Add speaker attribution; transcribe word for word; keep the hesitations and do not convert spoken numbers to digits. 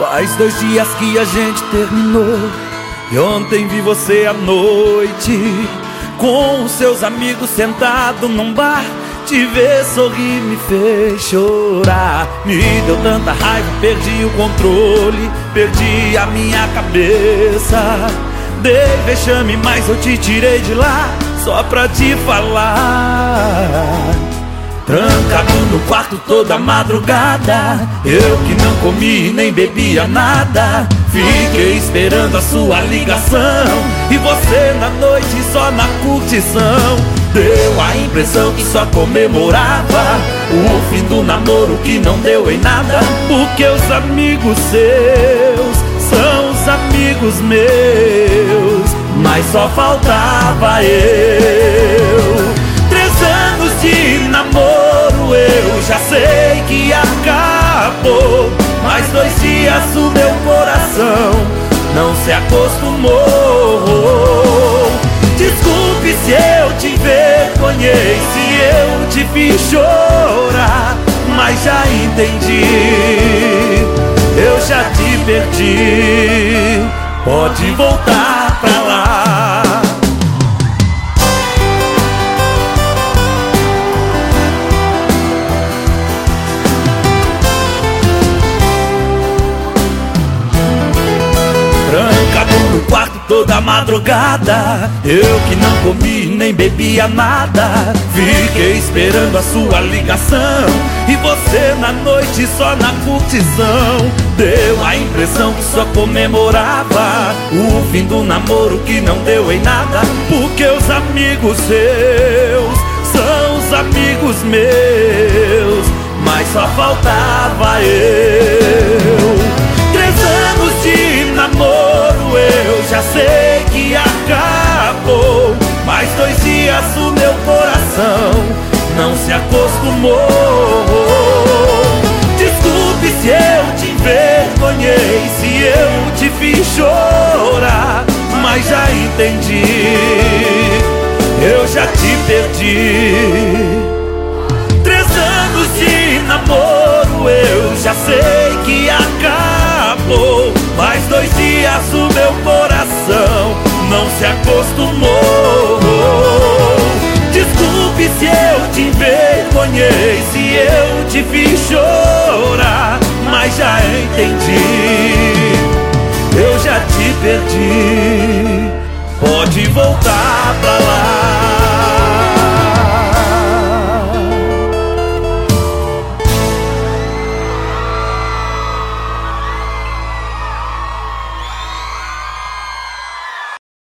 Speaker 1: Faz dois dias que a gente terminou, e ontem vi você à noite com os seus amigos sentado num bar. Te ver sorrir me fez chorar. Me deu tanta raiva, perdi o controle, perdi a minha cabeça. Dei vexame, mas eu te tirei de lá só pra te falar. Trancado no quarto toda madrugada, eu que não comi nem bebia nada. Fiquei esperando a sua ligação, e você na noite só na curtição. Deu a impressão que só comemorava o fim do namoro que não deu em nada. Porque os amigos seus são os amigos meus, mas só faltava eu. Três anos de namoro, eu já sei que acabou, mas dois dias o meu coração não se acostumou. Desculpe se eu te envergonhei, se eu te fiz chorar, mas já entendi, eu já te perdi. Pode voltar pra lá. Trancado no quarto toda madrugada, eu que não comi nem bebia nada. Fiquei esperando a sua ligação, e você na noite só na curtição. Deu a impressão que só comemorava o fim do namoro que não deu em nada. Porque os amigos seus são os amigos meus, mas só faltava eu. Três anos de namoro, eu já sei que acabou, mas dois dias o meu coração não se acostumou. Desculpe se eu te envergonhei, se eu te fiz chorar, mas já entendi, eu já te perdi. Três anos de namoro, eu já sei que acabou, mas dois dias o meu coração não se acostumou. Desculpe se eu te envergonhei, se eu te fiz chorar, mas já entendi, eu já te perdi. Pode voltar pra lá.